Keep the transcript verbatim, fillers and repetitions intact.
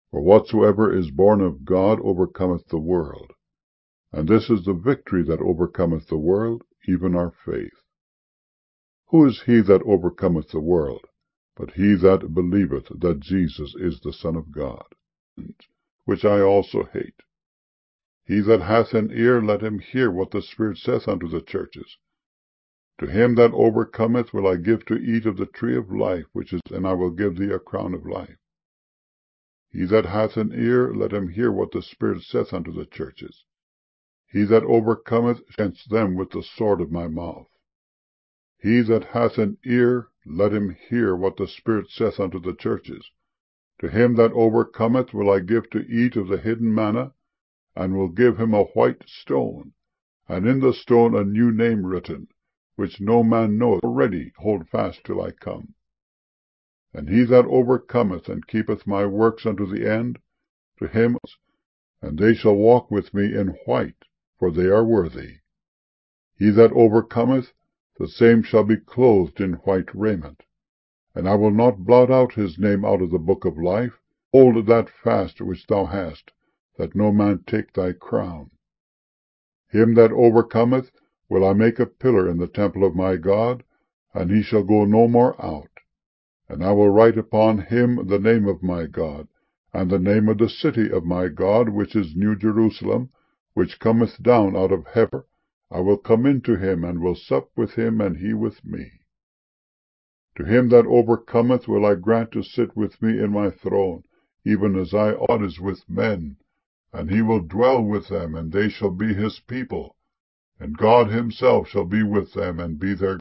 For whatsoever is born of God overcometh the world. And this is the victory that overcometh the world, even our faith. Who is he that overcometh the world, but he that believeth that Jesus is the Son of God? Which I also hate. He that hath an ear, let him hear what the Spirit saith unto the churches. To him that overcometh will I give to eat of the tree of life, which is, and I will give thee a crown of life. He that hath an ear, let him hear what the Spirit saith unto the churches. He that overcometh against them with the sword of my mouth. He that hath an ear, let him hear what the Spirit saith unto the churches. To him that overcometh will I give to eat of the hidden manna, and will give him a white stone, and in the stone a new name written, which no man knoweth. Already hold fast till I come. And he that overcometh and keepeth my works unto the end, to him, and they shall walk with me in white, for they are worthy. He that overcometh, the same shall be clothed in white raiment. And I will not blot out his name out of the book of life. Hold that fast which thou hast, that no man take thy crown. Him that overcometh will I make a pillar in the temple of my God, and he shall go no more out. And I will write upon him the name of my God, and the name of the city of my God, which is New Jerusalem, which cometh down out of heaven. I will come into him, and will sup with him, and he with me. To him that overcometh will I grant to sit with me in my throne, even as I ought is with men. And he will dwell with them, and they shall be his people. And God himself shall be with them, and be their